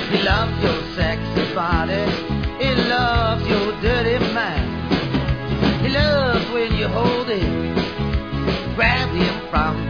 He loves your sexy body. He loves your dirty mind. He loves when you hold him, grab him from